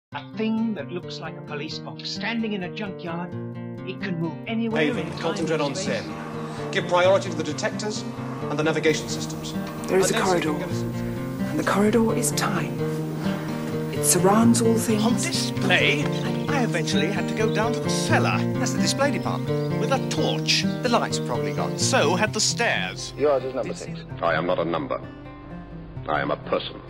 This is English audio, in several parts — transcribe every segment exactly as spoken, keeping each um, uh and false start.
A thing that looks like a police box standing in a junkyard. It can move anywhere. Haven, concentrate on Sen. Give priority to the detectors and the navigation systems. There is a corridor, and the corridor is time. It surrounds all things. On display, I eventually had to go down to the cellar. That's the display department. With a torch. The lights are probably gone. So had the stairs. Yours is number six. I am not a number. I am a person.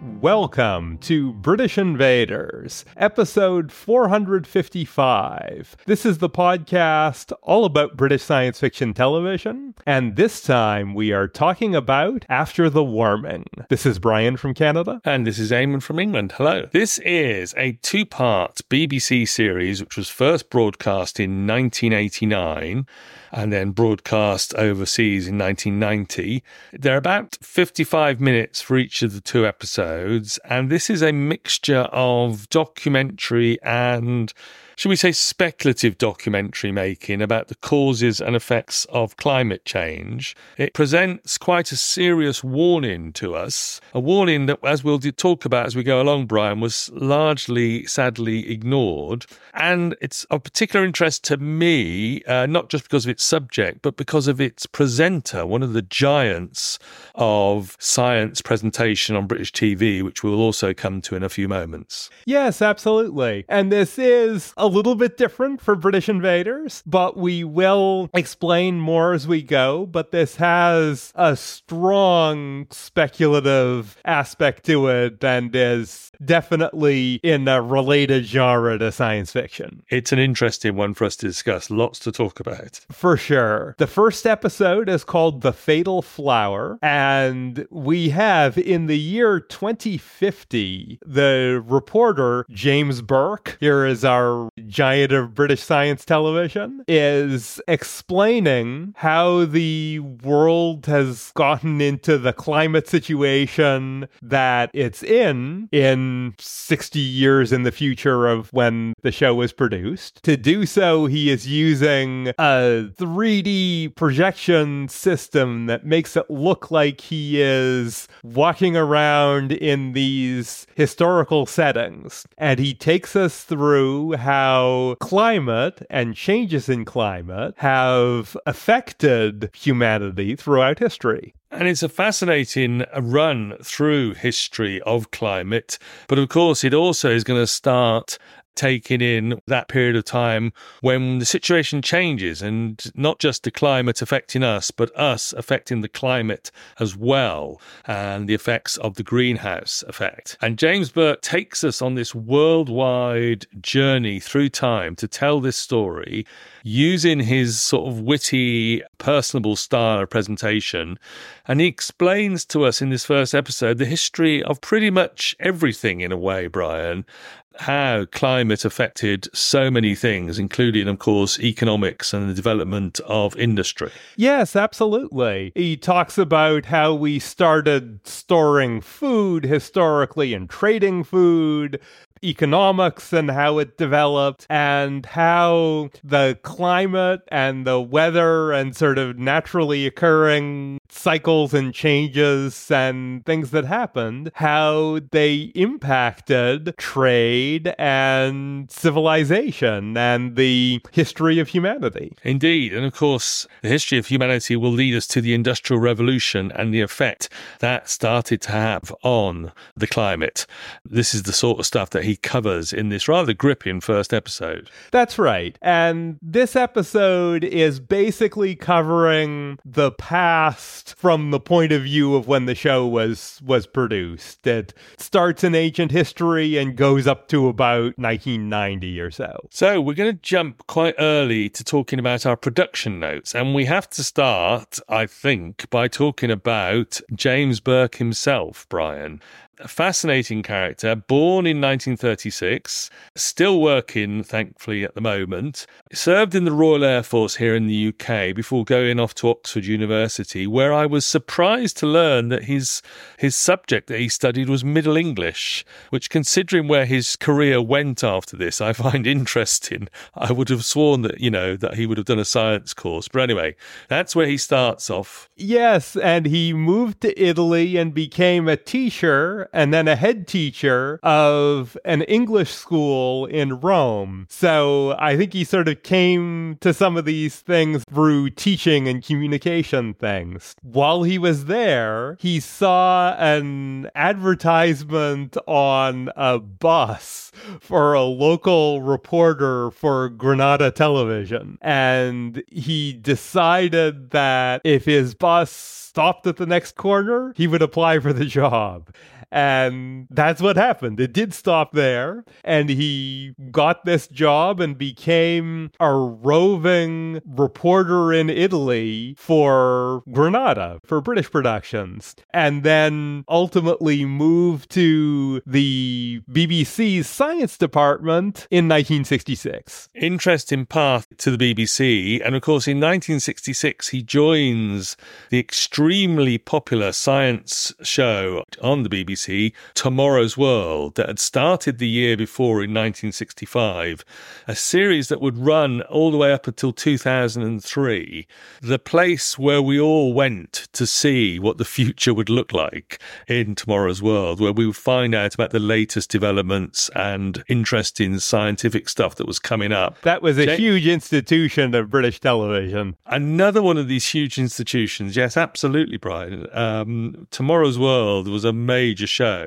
Welcome to British Invaders, episode four hundred fifty-five. This is the podcast all about British science fiction television, and this time we are talking about After the Warming. This is Brian from Canada. And this is Eamon from England. Hello. This is a two-part B B C series which was first broadcast in nineteen eighty-nine and then broadcast overseas in nineteen ninety. They're about fifty-five minutes for each of the two episodes, and this is a mixture of documentary and, should we say, speculative documentary making about the causes and effects of climate change. It presents quite a serious warning to us, a warning that, as we'll talk about as we go along, Brian, was largely, sadly, ignored. And it's of particular interest to me, uh, not just because of its subject, but because of its presenter, one of the giants of science presentation on British T V, which we'll also come to in a few moments. Yes, absolutely. And this is a little bit different for British Invaders, but we will explain more as we go. But this has a strong speculative aspect to it and is definitely in a related genre to science fiction. It's an interesting one for us to discuss. Lots to talk about. For sure. The first episode is called The Fatal Flower, and we have, in the year twenty fifty, the reporter James Burke, here is our giant of British science television, is explaining how the world has gotten into the climate situation that it's in in sixty years in the future of when the show was produced. To do so, he is using a three D projection system that makes it look like he is walking around in these historical settings. And he takes us through how climate and changes in climate have affected humanity throughout history. And it's a fascinating run through history of climate. But of course, it also is going to start taking in that period of time when the situation changes, and not just the climate affecting us, but us affecting the climate as well, and the effects of the greenhouse effect. And James Burke takes us on this worldwide journey through time to tell this story using his sort of witty, personable style of presentation. And he explains to us in this first episode the history of pretty much everything in a way, Brian, how climate affected so many things, including, of course, economics and the development of industry. Yes, absolutely. He talks about how we started storing food historically and trading food, economics and how it developed, and how the climate and the weather and sort of naturally occurring cycles and changes and things that happened, how they impacted trade and civilization and the history of humanity. Indeed. And of course, the history of humanity will lead us to the Industrial Revolution and the effect that started to have on the climate. This is the sort of stuff that he covers in this rather gripping first episode. That's right. And this episode is basically covering the past from the point of view of when the show was was produced. It starts in ancient history and goes up to about nineteen ninety or so. So we're going to jump quite early to talking about our production notes. And we have to start, I think, by talking about James Burke himself, Brian. A fascinating character, born in nineteen thirty-six, still working, thankfully, at the moment. Served in the Royal Air Force here in the U K before going off to Oxford University, where I was surprised to learn that his his subject that he studied was Middle English, which, considering where his career went after this, I find interesting. I would have sworn that, you know, that he would have done a science course. But anyway, that's where he starts off. Yes, and he moved to Italy and became a teacher teacher and then a head teacher of an English school in Rome. So I think he sort of came to some of these things through teaching and communication things. While he was there, he saw an advertisement on a bus for a local reporter for Granada Television. And he decided that if his bus stopped at the next corner, he would apply for the job. And that's what happened. It did stop there. And he got this job and became a roving reporter in Italy for Granada, for British productions. And then ultimately moved to the B B C's science department in nineteen sixty-six. Interesting path to the B B C. And of course, in nineteen sixty-six, he joins the extremely popular science show on the B B C, Tomorrow's World, that had started the year before in nineteen sixty-five, a series that would run all the way up until two thousand three, the place where we all went to see what the future would look like in Tomorrow's World, where we would find out about the latest developments and interesting scientific stuff that was coming up. That was a Jay- huge institution of British television. Another one of these huge institutions. Yes, absolutely, Brian. Um, Tomorrow's World was a major show.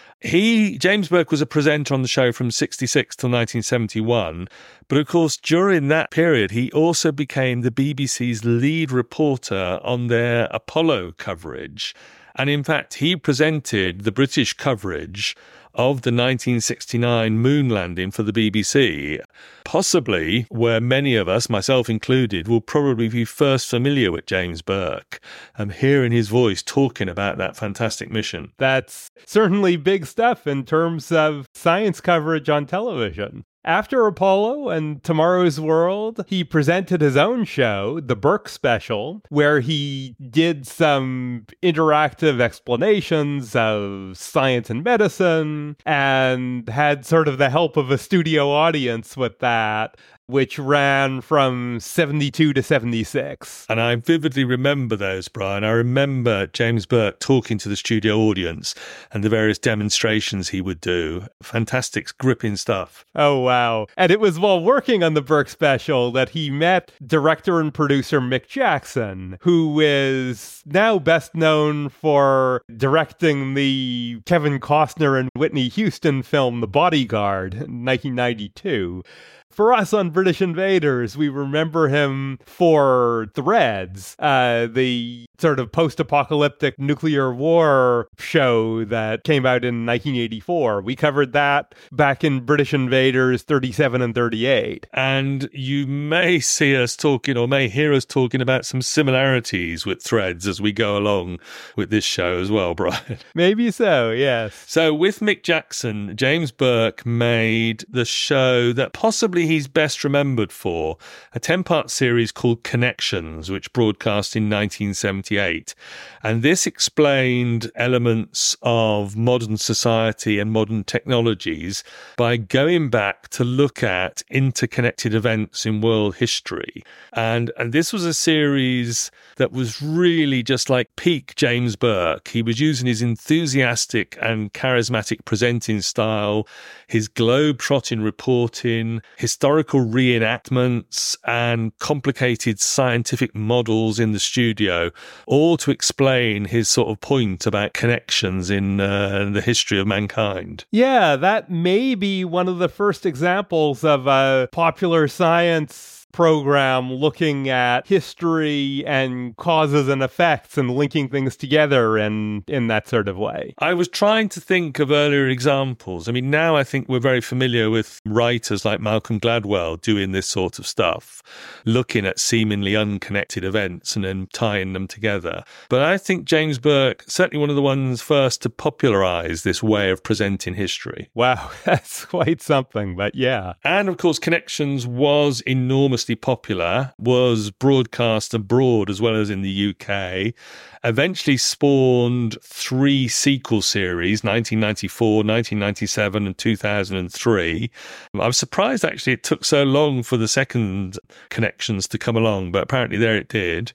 He, James Burke, was a presenter on the show from sixty-six till nineteen seventy-one. But of course, during that period, he also became the B B C's lead reporter on their Apollo coverage. And in fact, he presented the British coverage of the nineteen sixty-nine moon landing for the B B C, possibly where many of us, myself included, will probably be first familiar with James Burke and hearing his voice talking about that fantastic mission. That's certainly big stuff in terms of science coverage on television. After Apollo and Tomorrow's World, he presented his own show, The Burke Special, where he did some interactive explanations of science and medicine and had sort of the help of a studio audience with that, which ran from seventy-two to seventy-six. And I vividly remember those, Brian. I remember James Burke talking to the studio audience and the various demonstrations he would do. Fantastic, gripping stuff. Oh, wow. And it was while working on the Burke Special that he met director and producer Mick Jackson, who is now best known for directing the Kevin Costner and Whitney Houston film The Bodyguard in nineteen ninety-two. For us on British Invaders, we remember him for Threads, uh, the sort of post-apocalyptic nuclear war show that came out in nineteen eighty-four. We covered that back in British Invaders thirty-seven and thirty-eight. And you may see us talking or may hear us talking about some similarities with Threads as we go along with this show as well, Brian. Maybe so, yes. So with Mick Jackson, James Burke made the show that possibly he's best remembered for, a ten-part series called Connections, which broadcast in nineteen seventy-eight. And this explained elements of modern society and modern technologies by going back to look at interconnected events in world history. And, and this was a series that was really just like peak James Burke. He was using his enthusiastic and charismatic presenting style, his globe-trotting reporting, historical reenactments, and complicated scientific models in the studio, all to explain his sort of point about connections in uh, the history of mankind. Yeah, that may be one of the first examples of a popular science program looking at history and causes and effects and linking things together in, in that sort of way. I was trying to think of earlier examples. I mean, now I think we're very familiar with writers like Malcolm Gladwell doing this sort of stuff, looking at seemingly unconnected events and then tying them together. But I think James Burke, certainly one of the ones first to popularize this way of presenting history. Wow, that's quite something, but yeah. And of course, Connections was enormous popular, was broadcast abroad as well as in the U K, eventually spawned three sequel series, nineteen ninety-four, nineteen ninety-seven and two thousand three. I was surprised actually it took so long for the second Connections to come along, but apparently there it did.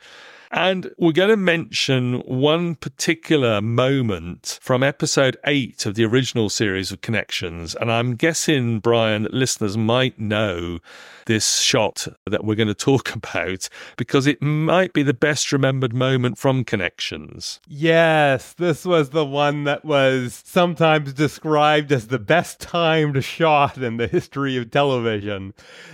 And we're going to mention one particular moment from episode eight of the original series of Connections. And I'm guessing, Brian, that listeners might know this shot that we're going to talk about because it might be the best remembered moment from Connections. Yes, this was the one that was sometimes described as the best timed shot in the history of television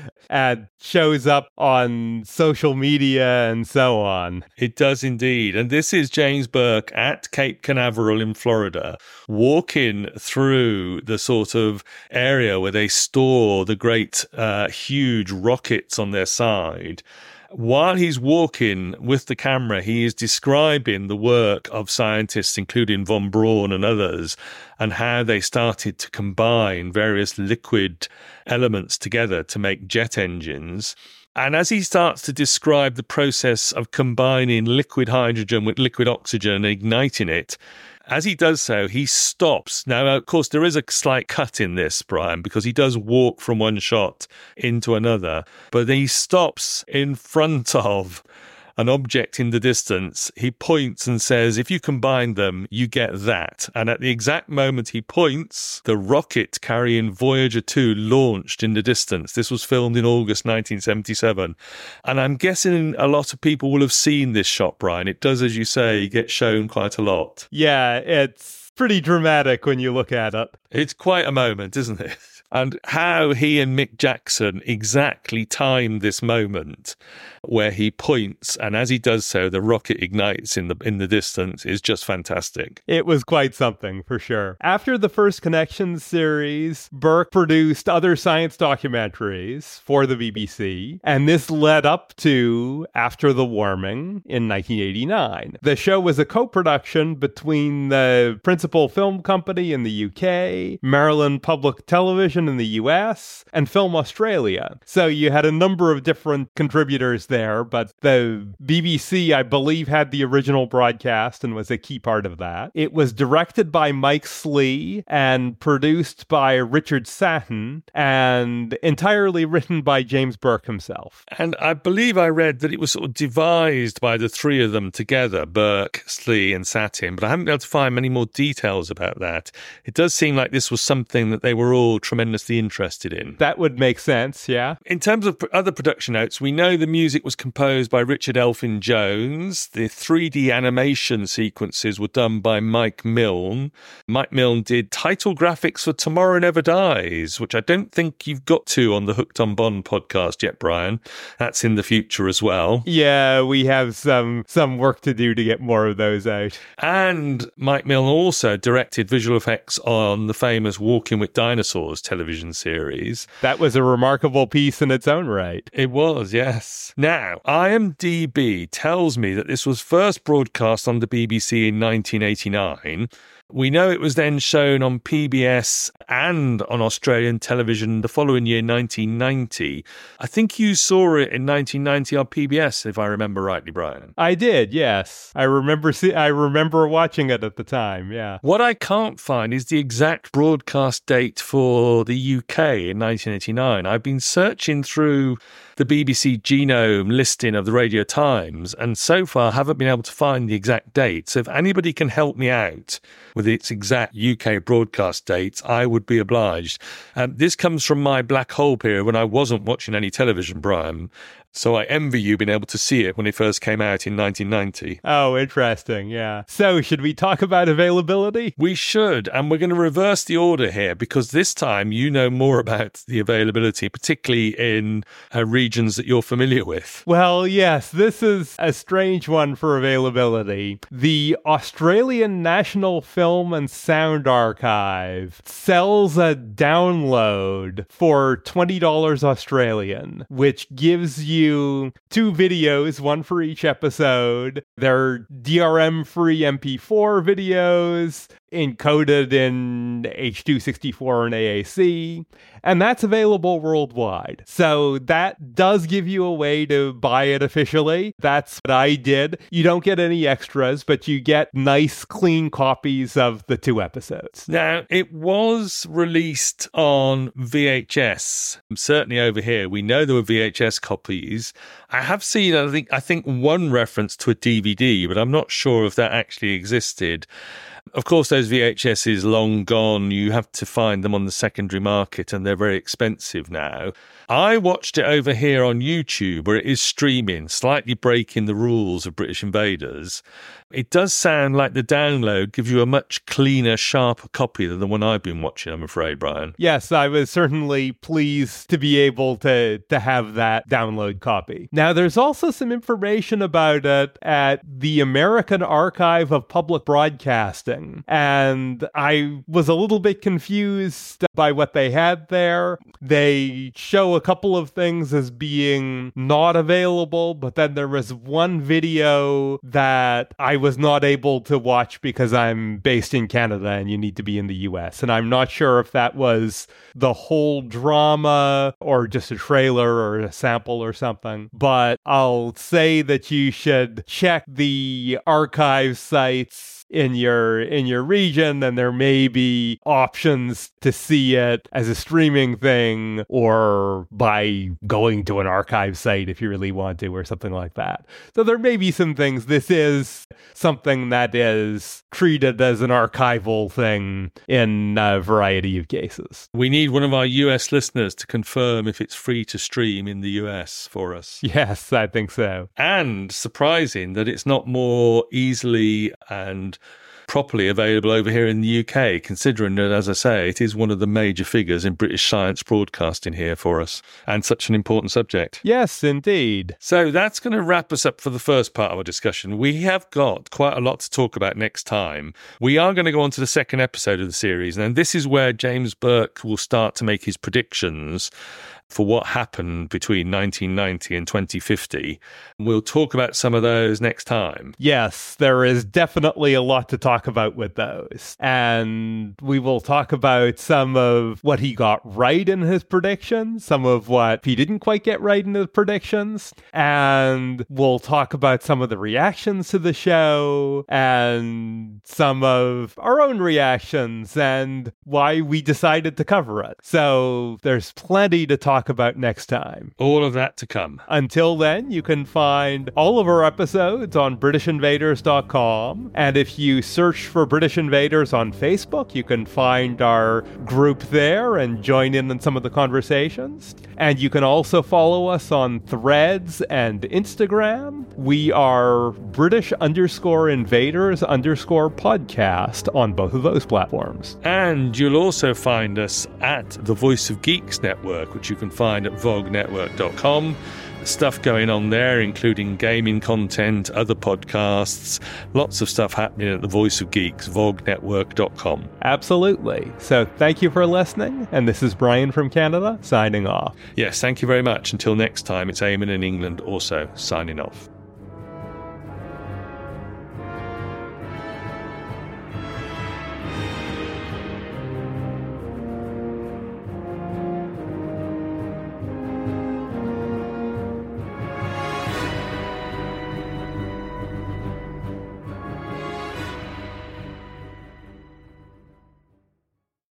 and shows up on social media and so on. It does indeed. And this is James Burke at Cape Canaveral in Florida, walking through the sort of area where they store the great, uh, huge rockets on their side. While he's walking with the camera, he is describing the work of scientists, including von Braun and others, and how they started to combine various liquid elements together to make jet engines. And as he starts to describe the process of combining liquid hydrogen with liquid oxygen and igniting it, as he does so, he stops. Now, of course, there is a slight cut in this, Brian, because he does walk from one shot into another, but he stops in front of an object in the distance. He points and says, if you combine them, you get that. And at the exact moment he points, the rocket carrying Voyager two launched in the distance. This was filmed in August nineteen seventy-seven. And I'm guessing a lot of people will have seen this shot, Brian. It does, as you say, get shown quite a lot. Yeah, it's pretty dramatic when you look at it. It's quite a moment, isn't it? And how he and Mick Jackson exactly timed this moment where he points, and as he does so, the rocket ignites in the in the distance is just fantastic. It was quite something, for sure. After the first Connections series, Burke produced other science documentaries for the B B C, and this led up to After the Warming in nineteen eighty-nine. The show was a co-production between the Principal Film Company in the U K, Maryland Public Television in the U S, and Film Australia. So you had a number of different contributors there, but the B B C, I believe, had the original broadcast and was a key part of that. It was directed by Mike Slee and produced by Richard Satin and entirely written by James Burke himself. And I believe I read that it was sort of devised by the three of them together, Burke, Slee and Satin, but I haven't been able to find many more details about that. It does seem like this was something that they were all tremendously interested in. That would make sense, yeah. In terms of other production notes, we know the music was composed by Richard Elfin Jones. The three D animation sequences were done by Mike Milne. Mike Milne did title graphics for Tomorrow Never Dies, which I don't think you've got to on the Hooked on Bond podcast yet, Brian. That's in the future as well. Yeah, we have some some work to do to get more of those out. And Mike Milne also directed visual effects on the famous Walking with Dinosaurs television series. That was a remarkable piece in its own right. It was, yes. Now, IMDb tells me that this was first broadcast on the B B C in nineteen eighty-nine. We know it was then shown on P B S and on Australian television the following year, nineteen ninety. I think you saw it in nineteen ninety on P B S, if I remember rightly, Brian. I did, yes. I remember see- I remember watching it at the time, yeah. What I can't find is the exact broadcast date for the U K in nineteen eighty-nine. I've been searching through the B B C genome listing of the Radio Times, and so far haven't been able to find the exact date. So if anybody can help me out with its exact U K broadcast date, I would be obliged. Um, this comes from my black hole period when I wasn't watching any television, Brian. So I envy you being able to see it when it first came out in nineteen ninety. Oh, interesting, yeah. So, should we talk about availability? We should, and we're going to reverse the order here because this time you know more about the availability, particularly in uh, regions that you're familiar with. Well, yes, this is a strange one for availability. The Australian National Film and Sound Archive sells a download for twenty dollars Australian, which gives you You two videos, one for each episode. They're D R M-free M P four videos. encoded in H two sixty-four and A A C, and that's available worldwide. So that does give you a way to buy it officially. That's what I did. You don't get any extras, but you get nice, clean copies of the two episodes. Now, it was released on V H S. Certainly over here, we know there were V H S copies. I have seen, I think, I think one reference to a D V D, but I'm not sure if that actually existed. Of course, those V H Ss long gone. You have to find them on the secondary market, and they're very expensive now. I watched it over here on YouTube, where it is streaming, slightly breaking the rules of British Invaders. It does sound like the download gives you a much cleaner, sharper copy than the one I've been watching, I'm afraid, Brian. Yes, I was certainly pleased to be able to, to have that download copy. Now, there's also some information about it at the American Archive of Public Broadcasting, and I was a little bit confused by what they had there. They show a couple of things as being not available, but then there was one video that I was not able to watch because I'm based in Canada and you need to be in the U S. And I'm not sure if that was the whole drama or just a trailer or a sample or something. But I'll say that you should check the archive sites in your in your region, and there may be options to see it as a streaming thing or by going to an archive site if you really want to, or something like that. So there may be some things. This is something that is treated as an archival thing in a variety of cases. We need one of our U S listeners to confirm if it's free to stream in the U S for us. Yes, I think so. And surprising that it's not more easily and properly available over here in the U K, considering that, as I say, it is one of the major figures in British science broadcasting here for us, and such an important subject. Yes, indeed. So that's going to wrap us up for the first part of our discussion. We have got quite a lot to talk about next time. We are going to go on to the second episode of the series, and this is where James Burke will start to make his predictions for what happened between nineteen ninety and twenty fifty. We'll talk about some of those next time. Yes, there is definitely a lot to talk about with those. And we will talk about some of what he got right in his predictions, some of what he didn't quite get right in his predictions, and we'll talk about some of the reactions to the show and some of our own reactions and why we decided to cover it. So there's plenty to talk about next time. All of that to come. Until then, you can find all of our episodes on British Invaders dot com. And if you search for British Invaders on Facebook, you can find our group there and join in on some of the conversations. And you can also follow us on Threads and Instagram. We are British underscore invaders underscore podcast on both of those platforms. And you'll also find us at the Voice of Geeks Network, which you can find at vogue network dot com. Stuff going on there, including gaming content, other podcasts, lots of stuff happening at the Voice of Geeks, vogue network dot com. Absolutely. So thank you for listening, and this is Brian from Canada, signing off. Yes, thank you very much. Until next time, it's Eamon in England also signing off.